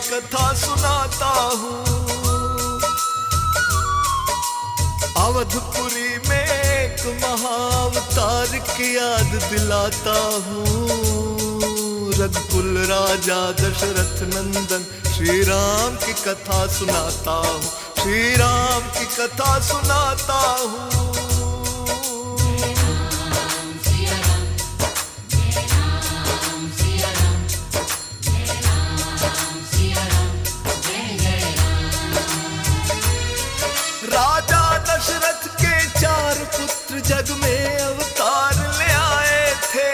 कथा सुनाता हूँ। अवधपुरी में एक महाअवतार की याद दिलाता हूँ। रघुकुल राजा दशरथ नंदन श्री राम की कथा सुनाता हूँ। श्री राम की कथा सुनाता हूँ। राजा दशरथ के 4 पुत्र जग में अवतार ले आए थे।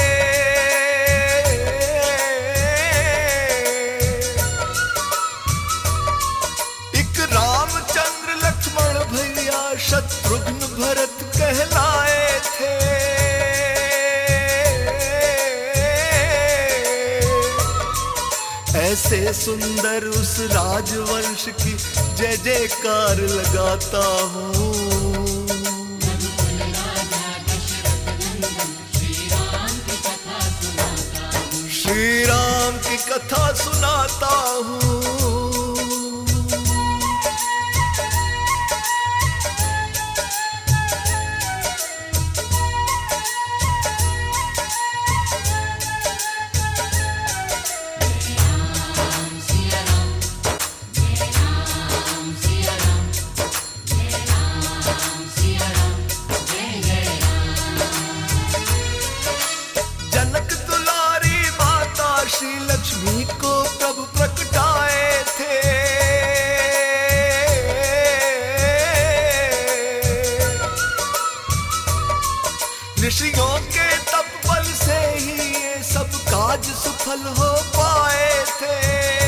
एक रामचंद्र लक्ष्मण भैया शत्रुघ्न भरत कहलाए थे। ऐसे सुंदर उस राजवंश की जय जयकार लगाता हूँ। श्री राम की कथा सुनाता हूँ। श्री लक्ष्मी को प्रभु प्रकटाए थे। ऋषियों के तप बल से ही ये सब काज सफल हो पाए थे।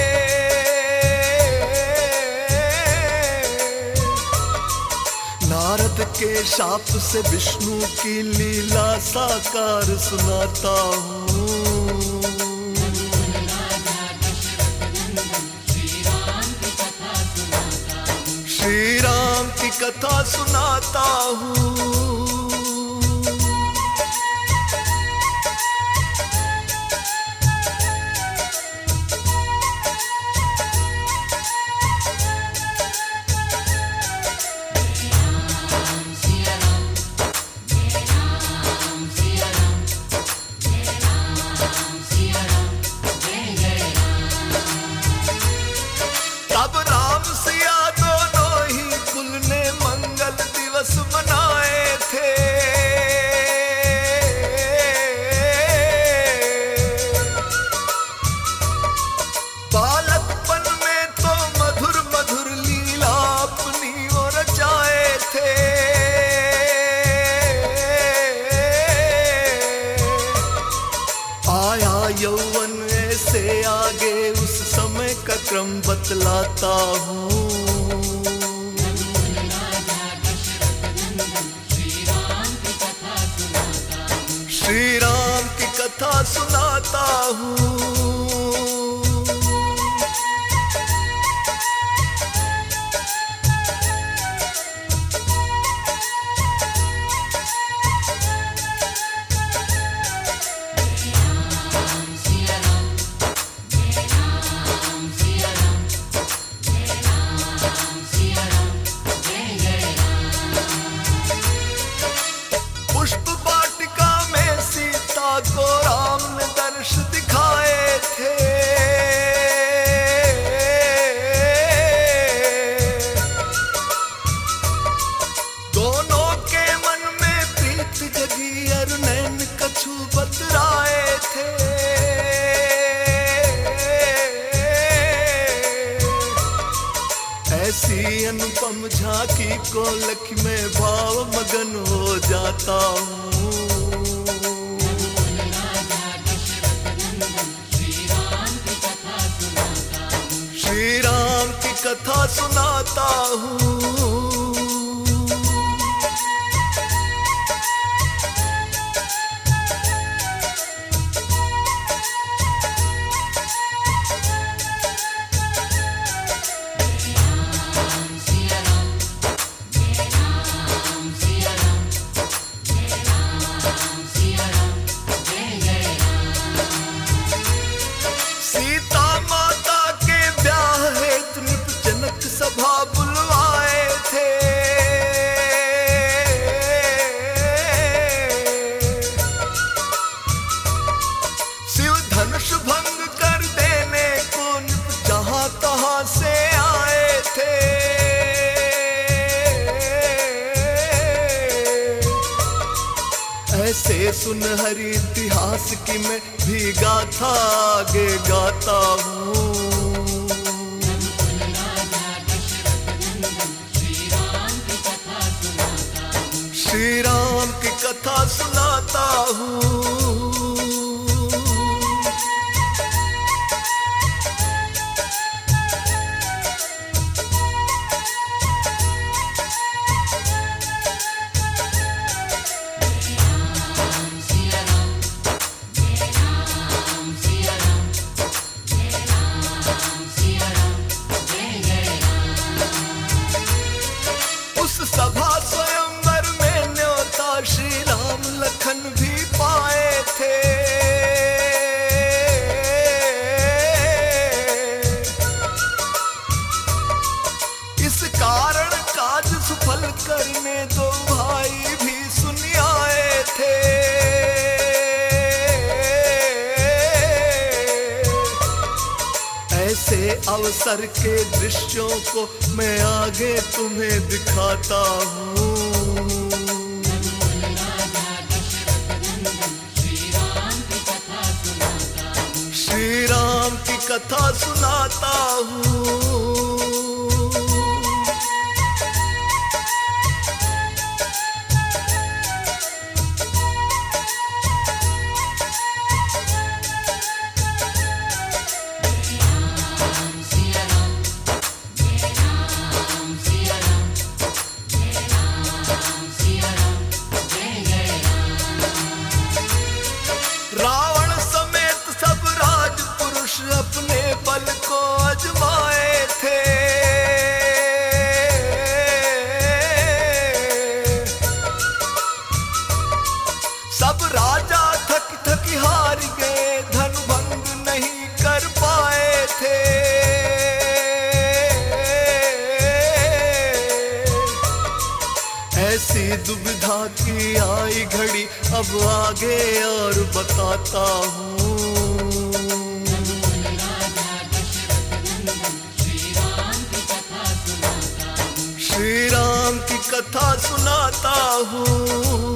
नारद के शाप से विष्णु की लीला साकार सुनाता हूँ। श्री राम की कथा सुनाता हूँ। तब राम सिया दोनों ही कुल ने मंगल दिवस मनाए थे। बालकपन में तो मधुर मधुर लीला अपनी वो रचाए थे। आया यौवन ऐसे आगे उस समय का क्रम बतलाता हूँ। श्री राम की कथा सुनाता हूँ। पुष्प वाटिका में सीता को राम ने दर्श दिखाए थे। दोनों के मन में प्रीत जगी और नैन कछु बतराए थे। ऐसी अनुपम झांकी को लख में भाव मगन हो जाता हूँ। श्री राम की कथा सुनाता हूँ। सीता माता के ये सुनहरी इतिहास की मैं भी गाथा आगे गाता हूँ। श्री राम की कथा सुनाता हूँ। सभा स्वयंवर में न्योता श्री राम लखन भी पाए थे। इस कारण काज सफल करने दो भाई भी सुन आए थे। ऐसे अवसर के दृश्यों को मैं आगे तुम्हें दिखाता हूँ। श्री राम की कथा सुनाता हूँ। रावण समेत सब राजपुरुष अपने बल को आजमाए थे। सब राजा थक थक हार गए, धन भंग नहीं कर पाए थे। ऐसी दुविधा की आई घड़ी, अब आगे और बताता हूँ। श्री राम की कथा सुनाता हूँ।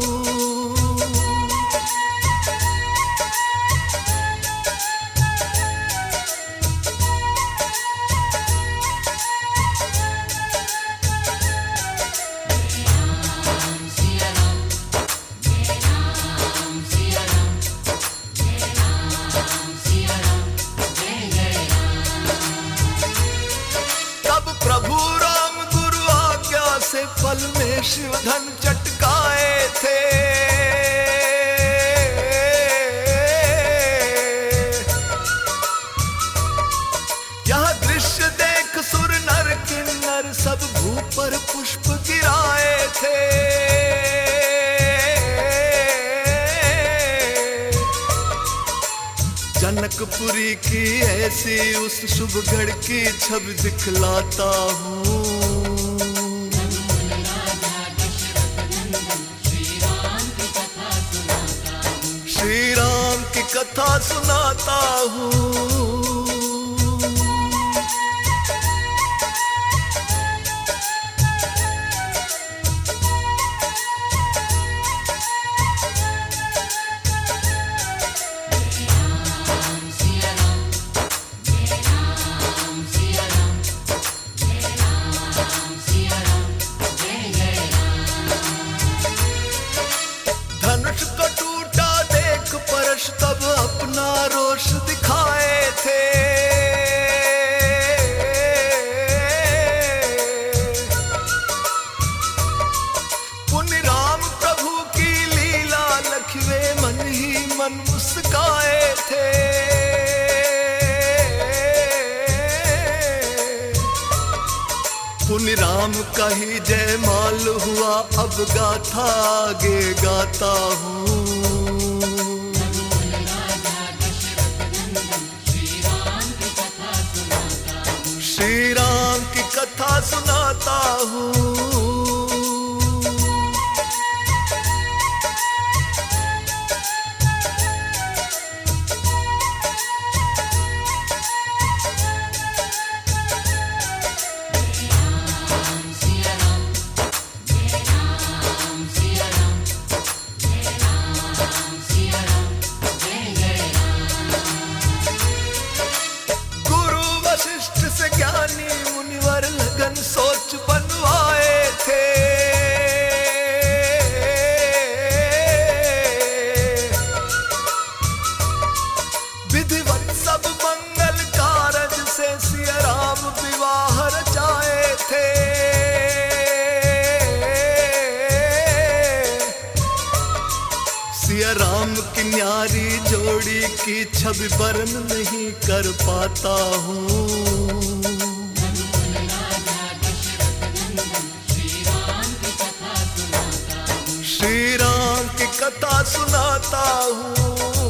प्रभु राम गुरु आज्ञा से पल में शिव धन चटकाए थे। यह दृश्य देख सुर नर किन्नर सब भूप पर पुष्प गिराए थे। जनकपुरी की ऐसी उस शुभ घड़ की छवि दिखलाता हूँ। श्री राम की कथा सुनाता हूँ। धनुष को टूटा देख परश तब अपना रोष दिखाए थे। पुण्य राम प्रभु की लीला लखवे मन ही मन मुस्काए थे। पुण्य राम का ही जयमाल हुआ, अब गाथा आगे गाता हूँ। श्री राम की कथा सुनाता हूँ। सोच बनवाए थे। विधिवत सब मंगल कारज से सिया राम विवाह रचाए थे। सिया राम की न्यारी जोड़ी की छवि वर्ण नहीं कर पाता हूँ। श्री राम की कथा सुनाता हूँ।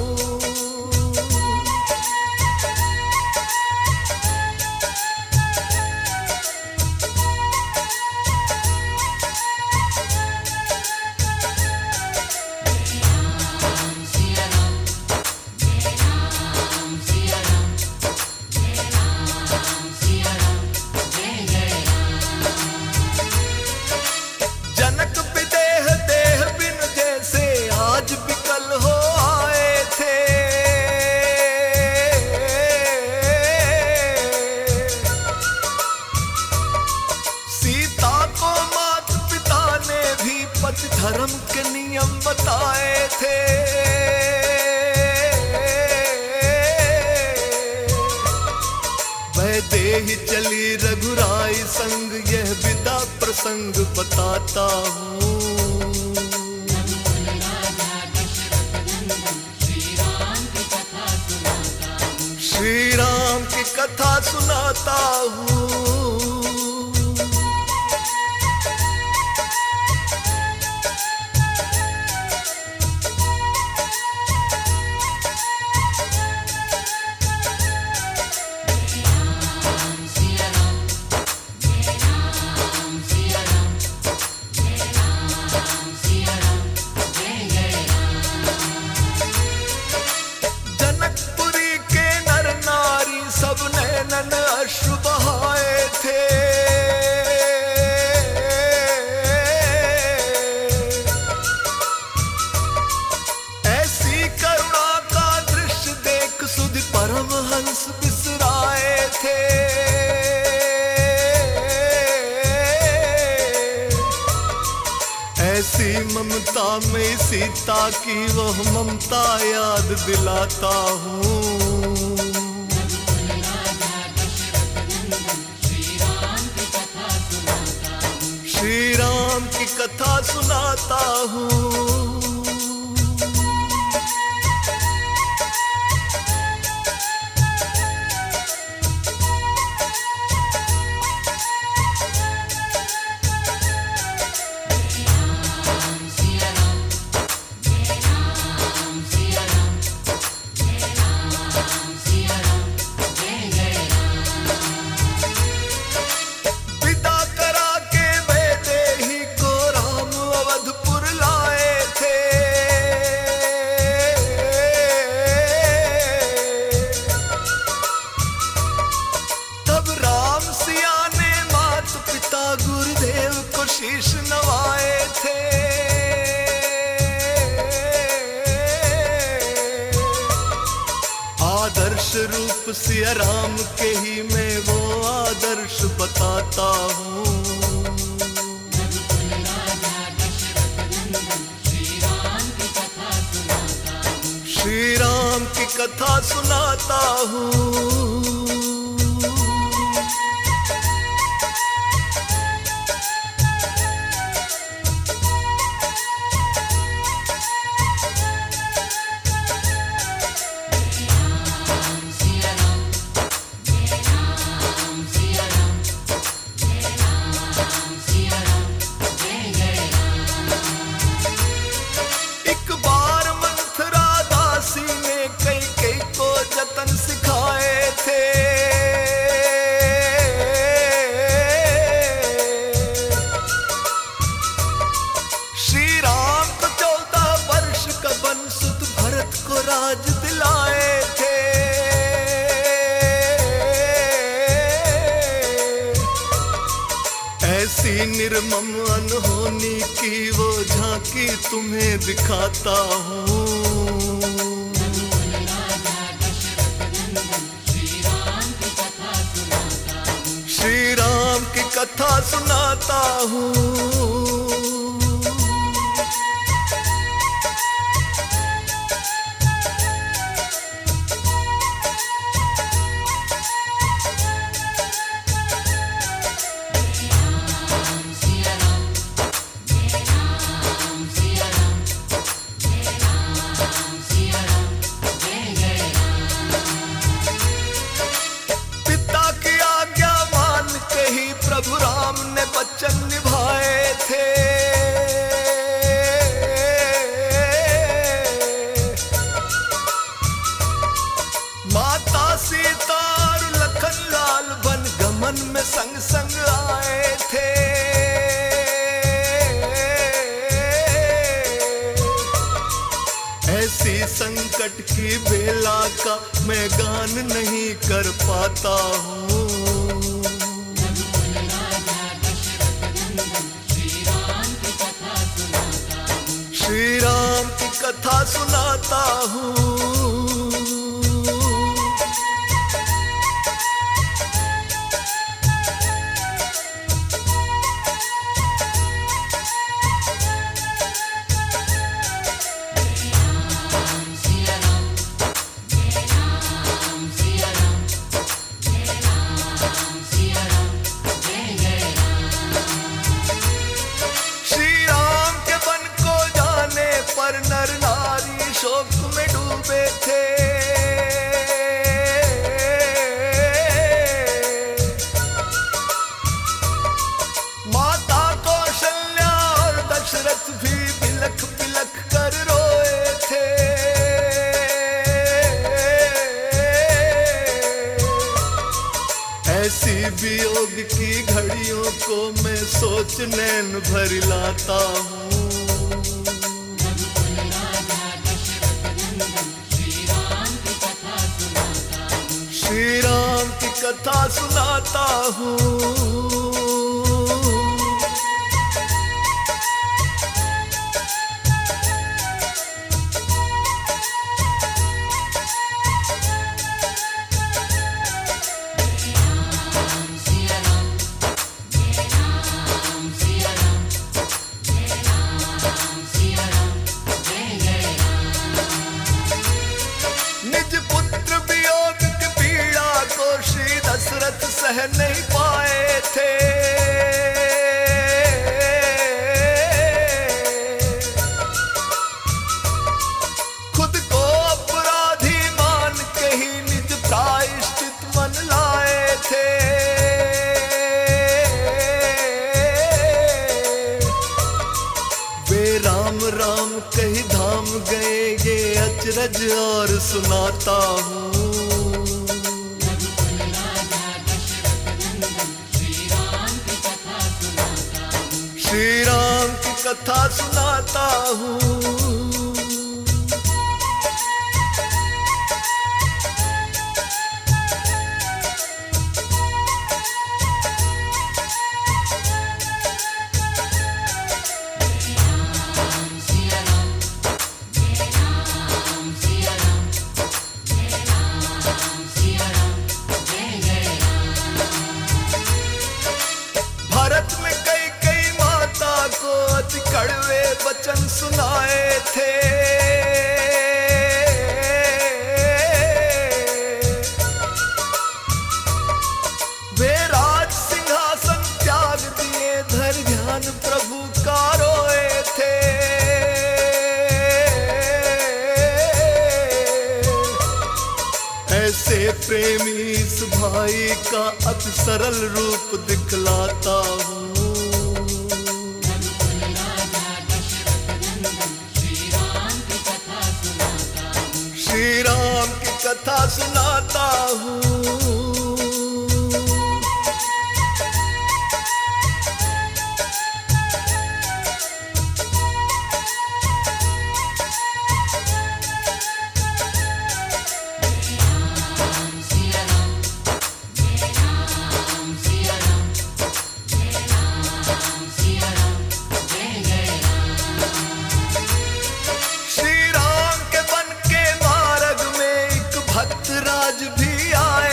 जनक विदेह देह बिन जैसे आज विकल हो आए थे। सीता को माता पिता ने भी पति धर्म के नियम बताए थे। वैदेही चली रघुराई संग यह विदा प्रसंग बताता हूँ। श्री राम की कथा सुनाता हूँ। जनकपुरी के नर नारी सब नैनन अश्रु बहाए थे। ऐसी करुणा का दृश्य देख सुध परमहंस बिसराए थे। ऐसी ममता में सीता की वह ममता याद दिलाता हूँ। श्री राम की कथा सुनाता हूँ। विदा करा के वैदेही को राम अवधपुर लाए थे। तब राम सिया ने माता पिता गुरुदेव को शीश नवाए थे। आदर्श रूप सिया राम के ही मैं वो आदर्श बताता हूँ। श्री राम की कथा सुनाता हूँ। एक बार मंथरा दासी ने कई को जतन सिखाए थे। श्री राम को 14 वर्ष का बनसुत भरत को राज दिलाए थे। ऐसी निर्मम अनहोनी की वो झांकी तुम्हें दिखाता हूँ। श्री राम की कथा सुनाता हूँ। प्रभु राम ने वचन निभाए थे, माता सीता और लखन लाल वन गमन में संग संग आए थे। ऐसी संकट की बेला का मैं गान नहीं कर पाता हूँ। श्री राम की कथा सुनाता हूँ। पर नर नारी शोक में डूबे थे, माता कौशल्या और दशरथ भी बिलख बिलख कर रोए थे। ऐसी वियोग की घड़ियों को मैं सोच नैन भर लाता हूँ। श्री राम की कथा सुनाता हूँ। निज पुत्र वियोग की पीड़ा को श्री दशरथ सह नहीं पाए थे, खुद को अपराधी मान के ही निज प्रायश्चित मन लाए थे। वे राम राम कही धाम गए ये अचरज और सुनाता हूँ। श्री राम की कथा सुनाता हूँ। भारत में कई कई माता को अति कड़वे वचन सुनाए थे, वे राज सिंहासन त्याग दिए धर ध्यान प्रभु का रोए थे। ऐसे प्रेमी इस भाई का अति सरल रूप दिखलाता हूँ। श्री राम की कथा सुनाता हूँ। राज भी आए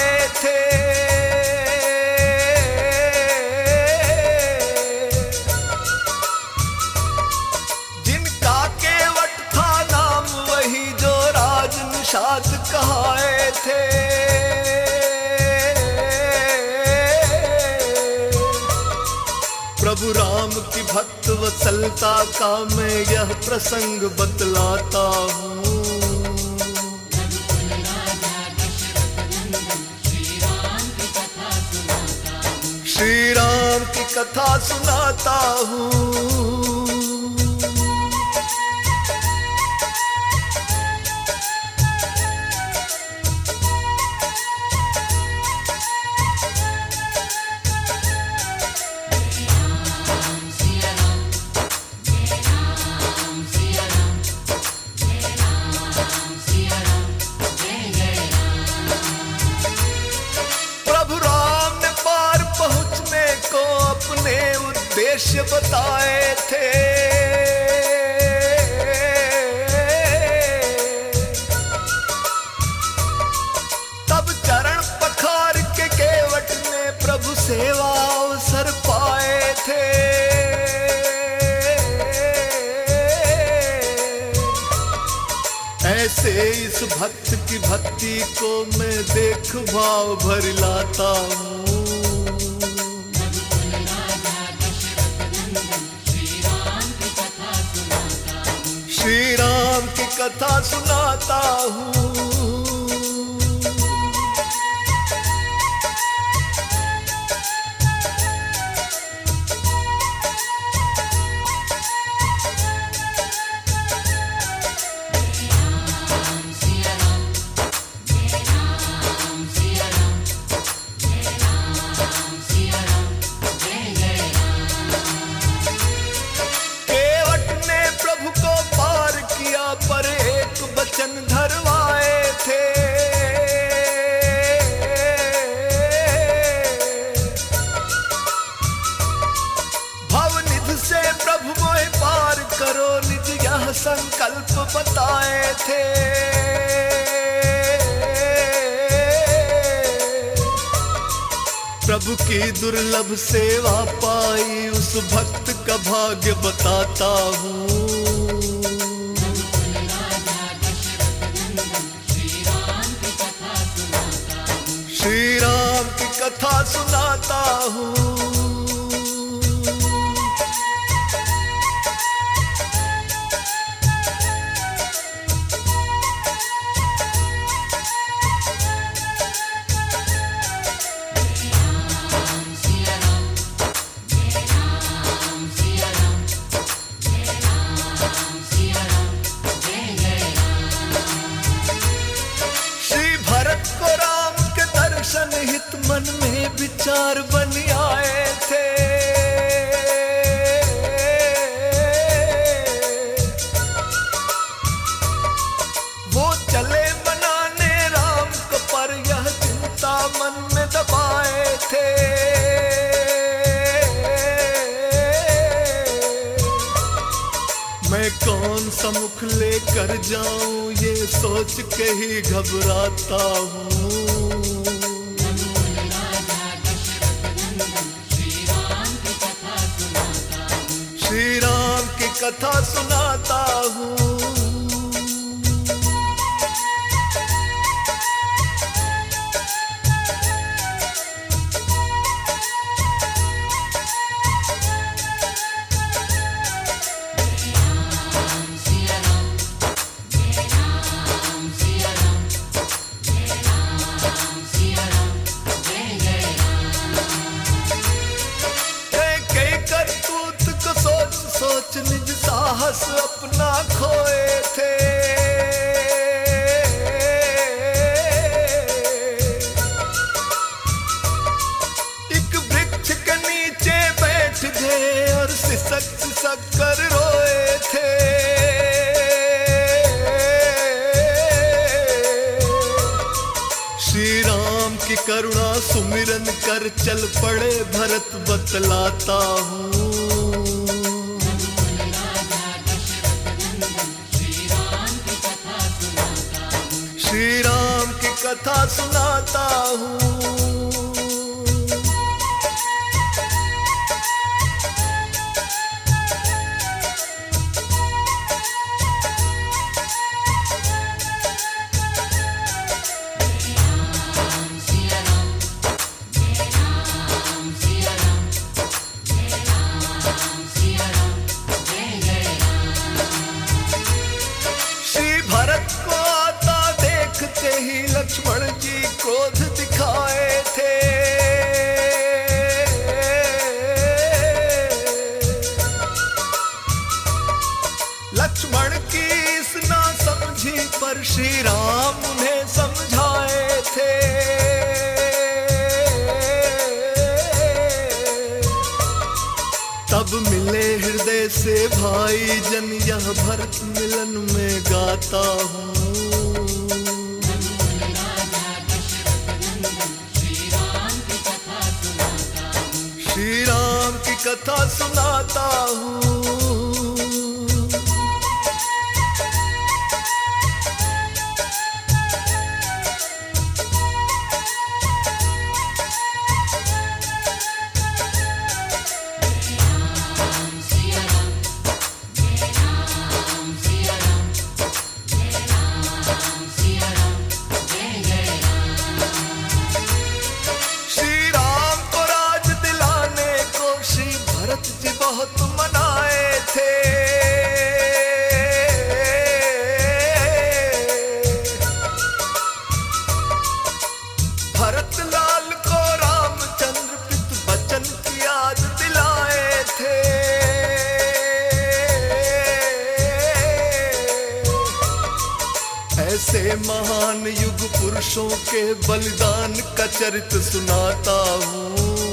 प्रभु राम की भक्त वत्सलता का मैं यह प्रसंग बतलाता हूँ। श्री राम की कथा सुनाता हूँ। उद्देश्य बताए थे, तब चरण पखार के केवट ने प्रभु सेवा अवसर पाए थे। ऐसे इस भक्त की भक्ति को मैं देख भाव भर लाता हूँ। श्री राम की कथा सुनाता हूँ। पर एक वचन धरवाए थे, भवनिधि से प्रभु मोहि पार करो, निज यह संकल्प बताए थे। प्रभु की दुर्लभ सेवा पाई उस भक्त का भाग्य बताता हूँ। श्री राम की कथा सुनाता हूँ। हित मन में विचार बन आए थे, वो चले बनाने राम को, पर यह चिंता मन में दबाए थे। मैं कौन सा मुख लेकर जाऊं ये सोच के ही घबराता हूँ। श्री राम की कथा सुनाता हूँ। सोच निज साहस अपना खोए थे, एक वृक्ष के नीचे बैठ गए और सिसक सिसक कर रोए थे। श्री राम की करुणा सुमिरन कर चल पड़े भरत बतलाता हूँ। श्री राम की कथा सुनाता हूँ। श्री राम उन्हें समझाए थे। तब मिले हृदय से भाई जन, यह भरत मिलन में गाता हूँ। श्री राम की कथा सुनाता हूँ। बहुत मनाए थे। भरत लाल को रामचंद्र पित बचन की याद दिलाए थे। ऐसे महान युग पुरुषों के बलिदान का चरित्र सुनाता हूँ।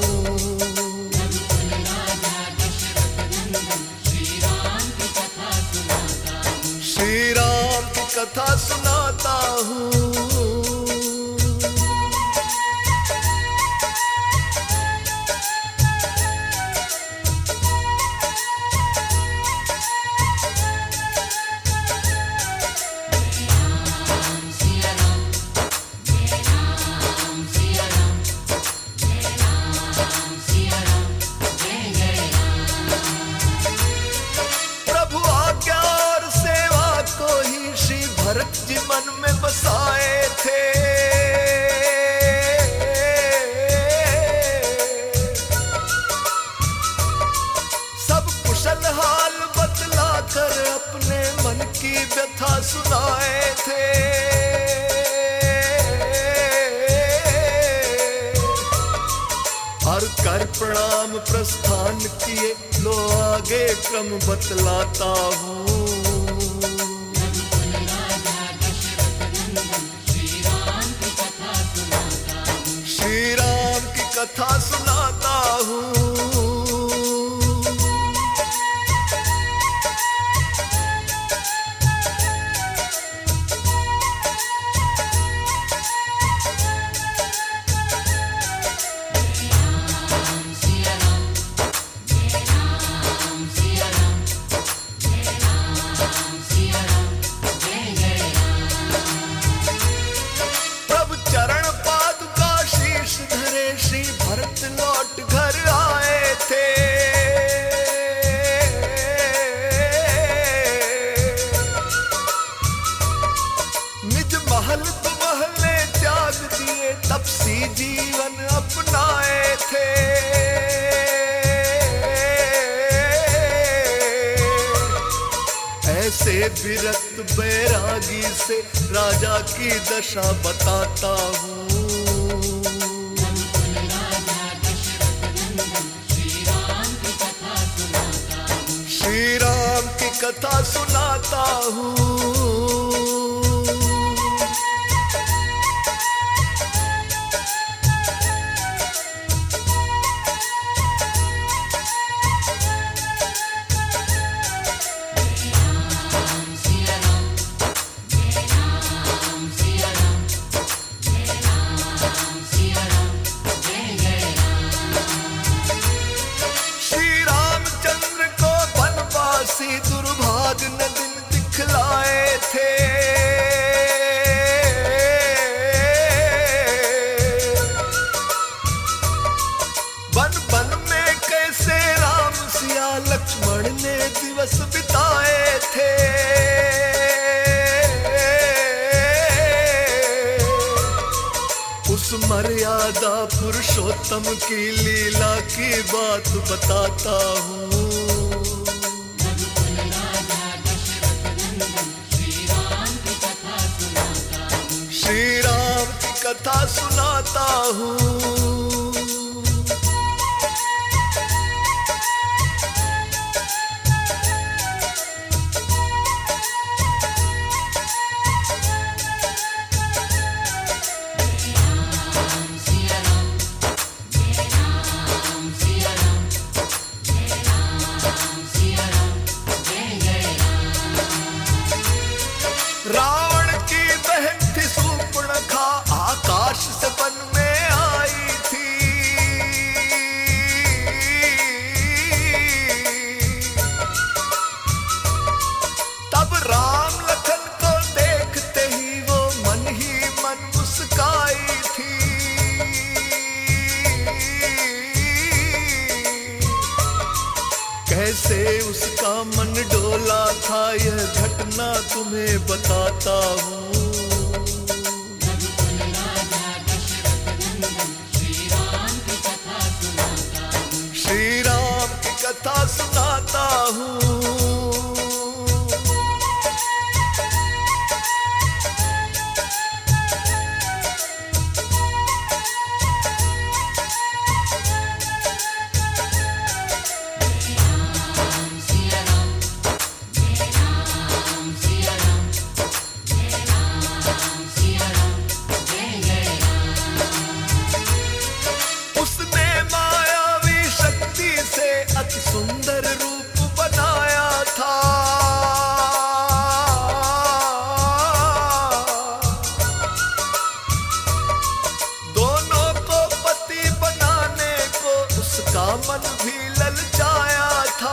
श्री राम की कथा सुनाता हूँ। भरत जी मन में बसाए थे। सब कुशल हाल बतला कर अपने मन की व्यथा सुनाए थे। और कर प्रणाम प्रस्थान किए, लो आगे क्रम बतलाता हूँ। श्री राम की कथा सुनाता हूँ। भरत लौट घर आए थे। निज महल को महले त्याग दिए, तपसी जीवन अपनाए थे। ऐसे विरक्त बैरागी से राजा की दशा बताता हूँ। श्री राम की कथा सुनाता हूँ। दुर्भाग्य न दिन दिखलाए थे। बन बन में कैसे राम सिया लक्ष्मण ने दिवस बिताए थे। उस मर्यादा पुरुषोत्तम की लीला की बात बताता हूँ। श्री राम की कथा सुनाता हूँ। कैसे उसका मन डोला था यह घटना तुम्हें बताता हूँ। श्री राम की कथा सुनाता हूँ। सुंदर रूप बनाया था, दोनों को पति बनाने को उसका मन भी ललचाया था।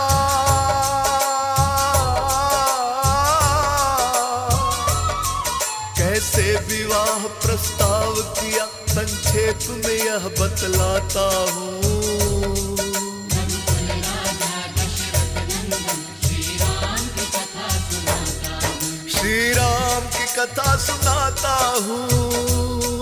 कैसे विवाह प्रस्ताव किया संक्षेप में यह बतलाता हूँ। श्री राम की कथा सुनाता हूँ।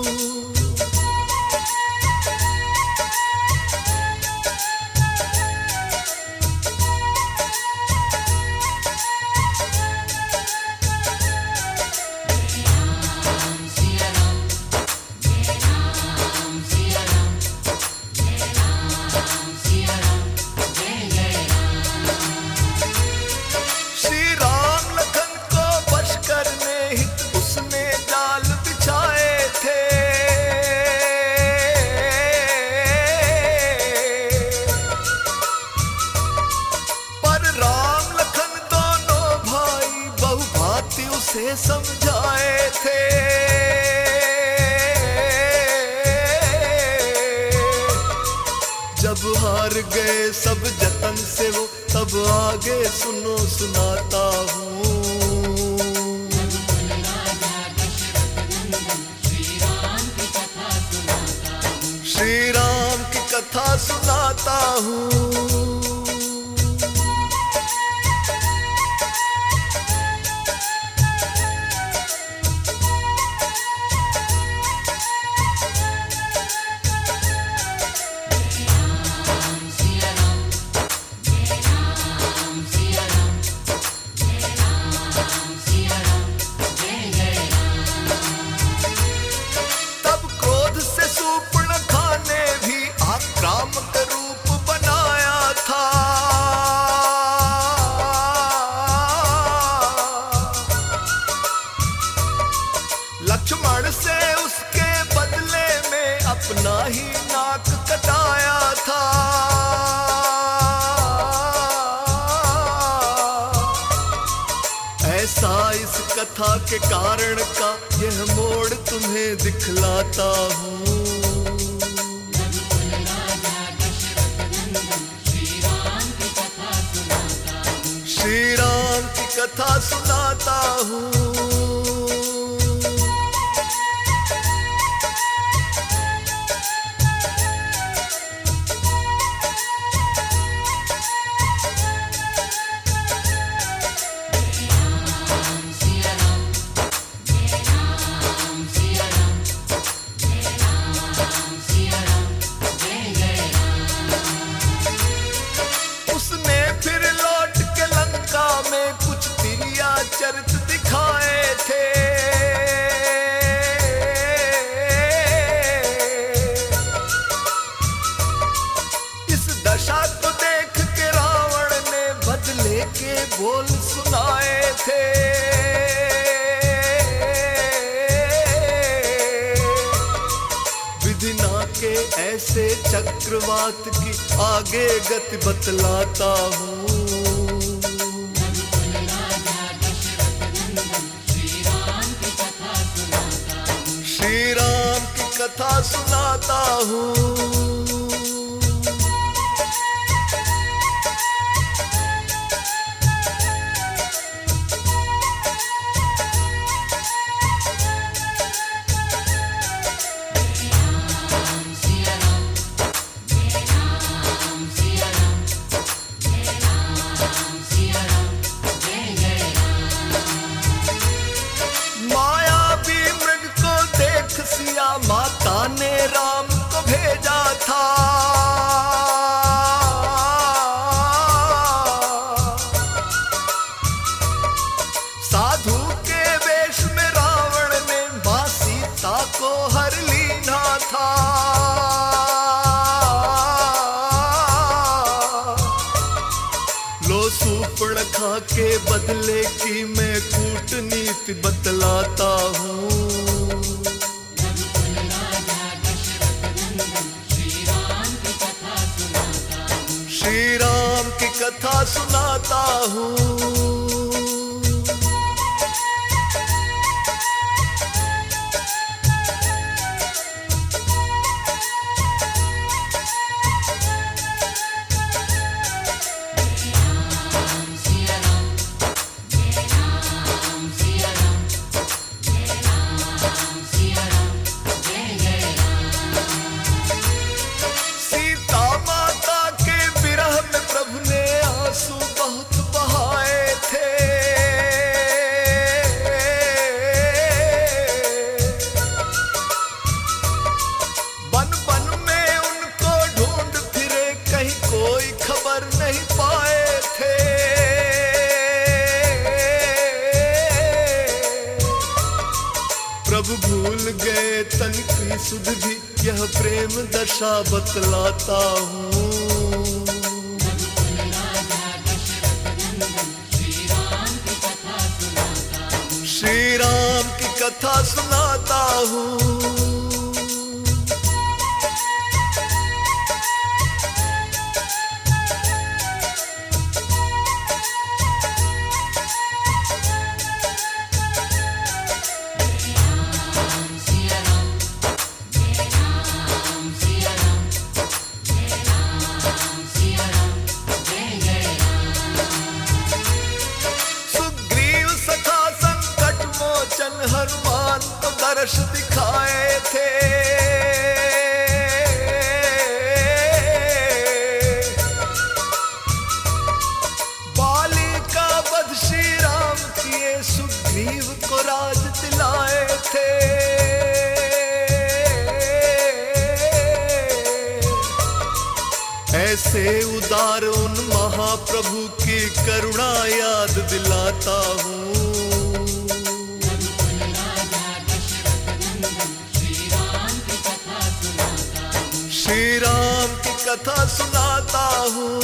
से समझाए थे, जब हार गए सब जतन से वो तब आगे सुनो सुनाता हूँ। श्री राम की कथा सुनाता हूँ। आक्रामक रूप बनाया था, लक्ष्मण से उसके बदले में अपना ही नाक कटाया था। ऐसा इस कथा के कारण का यह मोड़ तुम्हें दिखलाता हूँ। श्री राम की कथा सुनाता हूँ। चरित दिखाए थे, इस दशा को देख के रावण ने बदले के बोल सुनाए थे। विधिना के ऐसे चक्रवात की आगे गति बतलाता हूँ। श्री राम की कथा सुनाता हूँ। सूर्पणखा के बदले की मैं कूटनीति बतलाता हूँ। श्री राम की कथा सुनाता हूँ। प्रभु भूल गए तन की सुध भी, यह प्रेम दशा बतलाता हूँ। श्री राम की कथा सुनाता हूँ। हनुमान को दर्श दिखाए थे, बाली का वध श्री राम किए, सुग्रीव को राज दिलाए थे। ऐसे उदार उन महाप्रभु की करुणा याद दिलाता हूँ। श्री राम की कथा सुनाता हूँ।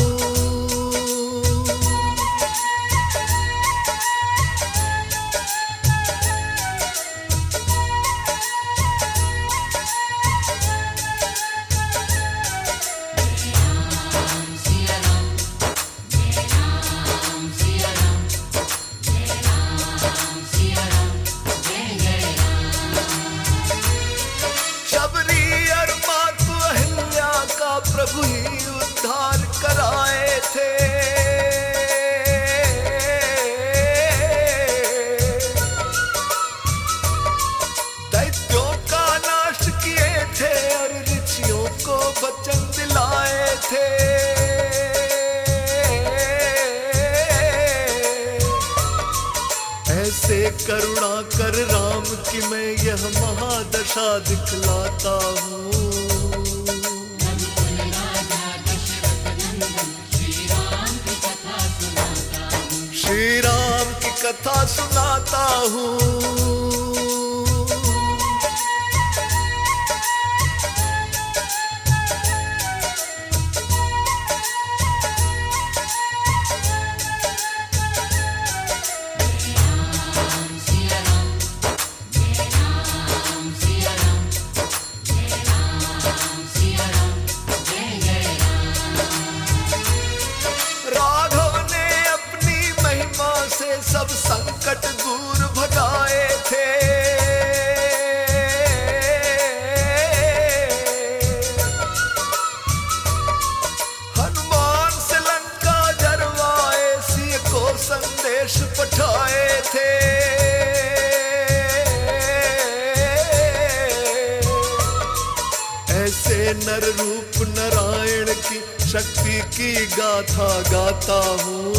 प्रभु ही उद्धार कराए थे, दैत्यों का नाश किए थे और ऋषियों को वचन दिलाए थे। ऐसे करुणा कर राम की मैं यह महादशा दिखलाता हूँ। श्री राम की कथा सुनाता हूँ। सब संकट दूर भगाए थे, हनुमान से लंका जरवाए, सिंह को संदेश पठाए थे। ऐसे नर रूप नारायण की शक्ति की गाथा गाता हूँ।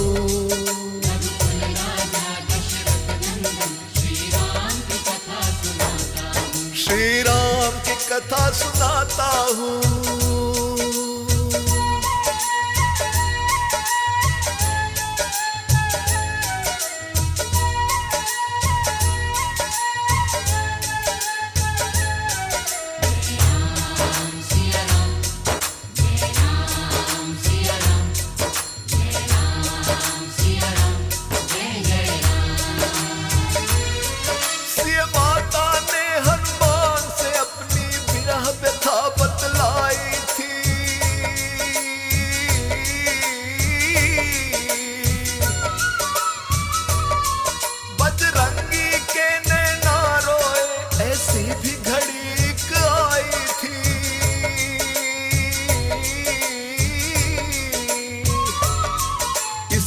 श्री राम की कथा सुनाता हूँ।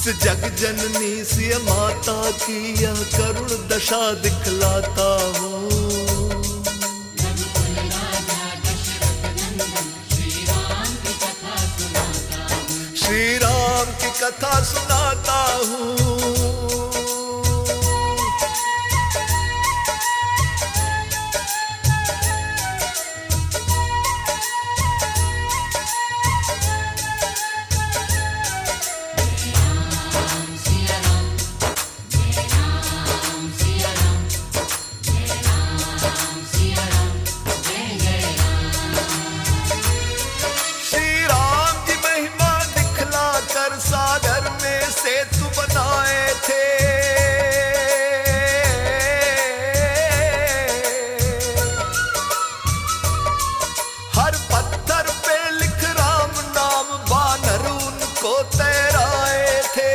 इस जग जननी सी माता की यह करुण दशा दिखलाता हूँ। श्री राम की कथा सुनाता हूँ। सागर में सेतु बनाए थे, हर पत्थर पे लिख राम नाम बानर उनको तैराए थे।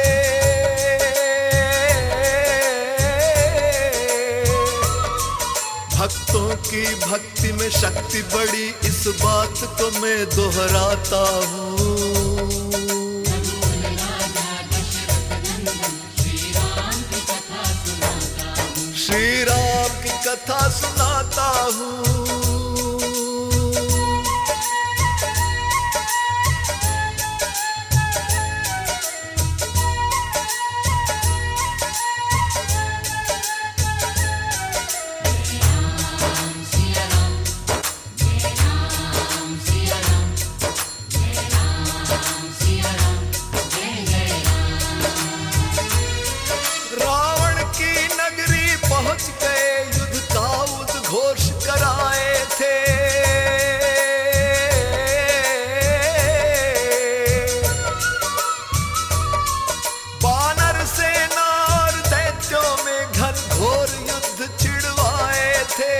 भक्तों की भक्ति में शक्ति बड़ी, इस बात को मैं दोहराता हूँ। श्री राम की कथा सुनाता हूँ। रावण की नगरी पहुंच गए, युद्ध का उद्घोष कराए थे। बानर सेना और दैत्यों में घनघोर युद्ध छिड़वाए थे।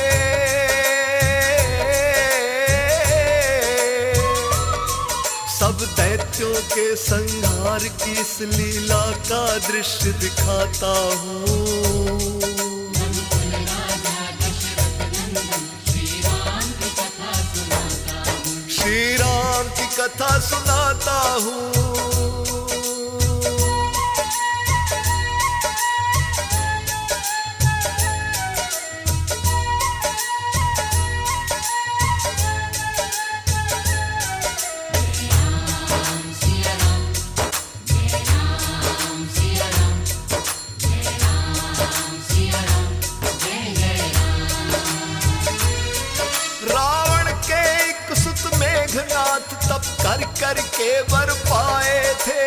सब दैत्यों के संहार की इस लीला का दृश्य दिखाता हूँ। श्री राम की कथा सुनाता हूँ। मेघनाथ तप कर कर के वर पाए थे।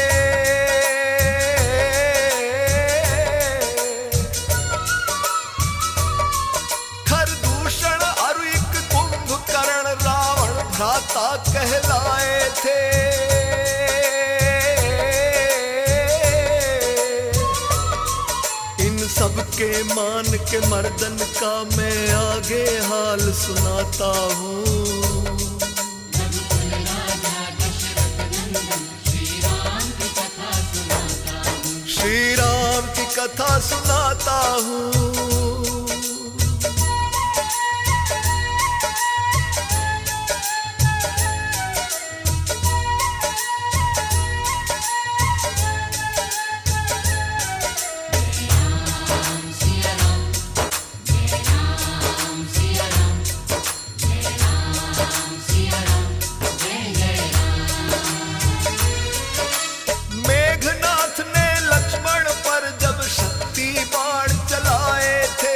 खरदूषण और एक कुंभकर्ण रावण भ्राता कहलाए थे। इन सब के मान के मर्दन का मैं आगे हाल सुनाता हूँ। श्री राम की कथा सुनाता हूँ। मेघनाथ ने लक्ष्मण पर जब शक्ति बाण चलाए थे,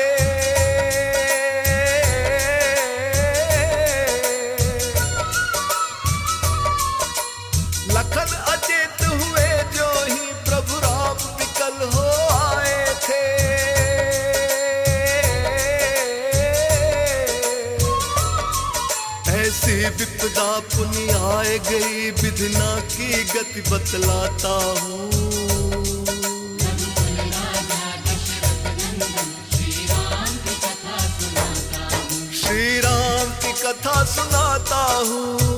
लखन अचेत हुए जो ही प्रभु राम विकल हो आए थे। ऐसी विपदा पुनि आए गई, विधना की गति बतलाता हूँ। श्री राम की कथा सुनाता हूँ।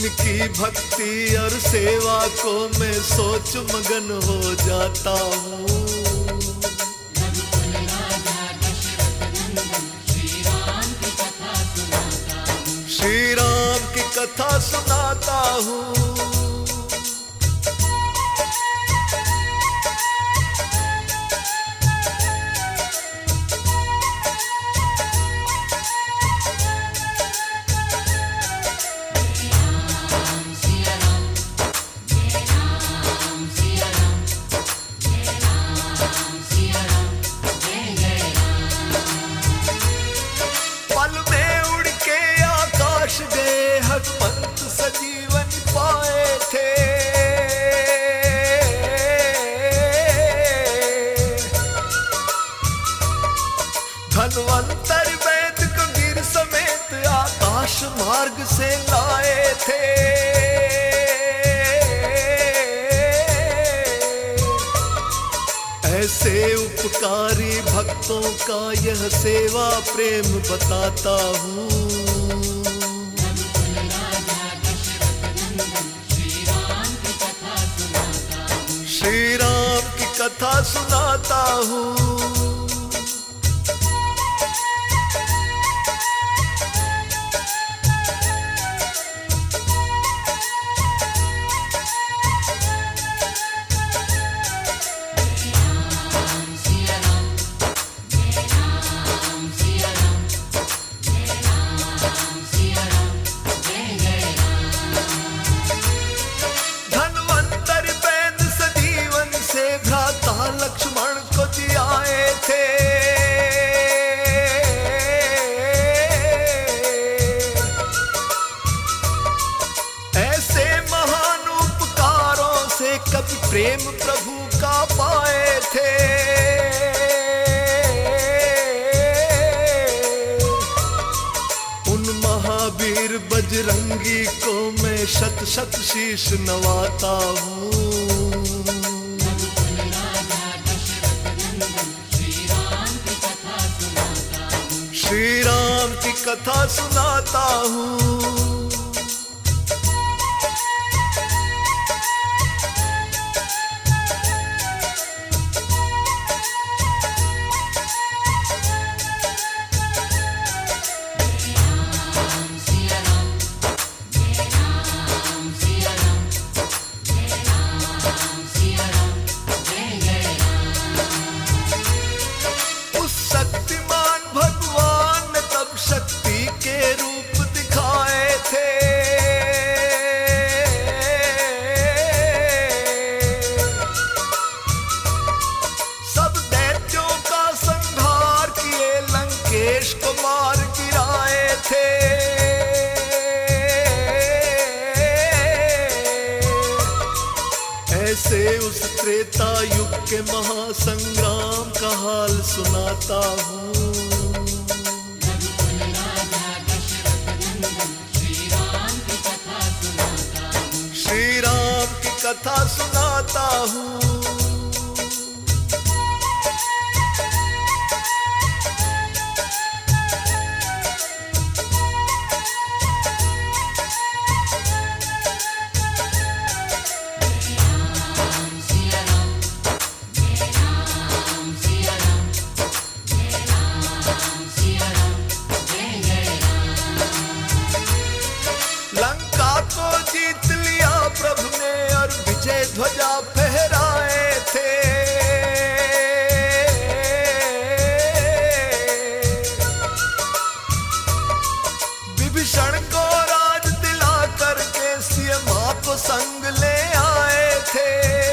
उनकी भक्ति और सेवा को मैं सोच मगन हो जाता हूँ। श्री राम की कथा सुनाता हूँ। हनुमंत सजीवन पाए थे। धन्वंतर वैद को गिर समेत आकाश मार्ग से लाए थे। ऐसे उपकारी भक्तों का यह सेवा प्रेम बताता हूँ। श्री राम की कथा सुनाता हूँ। लक्ष्मण को जियाए थे। ऐसे महान उपकारों से कभी प्रेम प्रभु का पाए थे। उन महावीर बजरंगी को मैं शत शत शीश नवाता हूँ। श्री राम की कथा सुनाता हूँ। शक्ति के रूप दिखाए थे। सब दैत्यों का संहार किए, लंकेश को मार गिराए थे। ऐसे उस त्रेता युग के महासंग्राम का हाल सुनाता हूँ। श्री राम की कथा सुनाता हूँ। लंका को जीत लिया प्रभु ने और विजय ध्वजा फहराए थे। विभीषण को राज दिला करके सीमा को संग ले आए थे।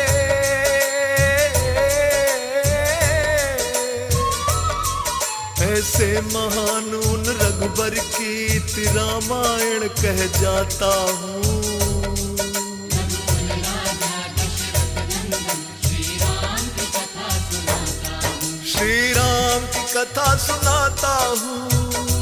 ऐसे महान उन रघुबर की रामायण कह जाता हूँ। श्री राम की कथा सुनाता हूँ।